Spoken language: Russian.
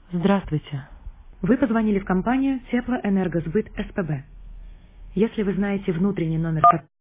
Здравствуйте. Вы позвонили в компанию Теплоэнергосбыт СПБ. Если вы знаете внутренний номер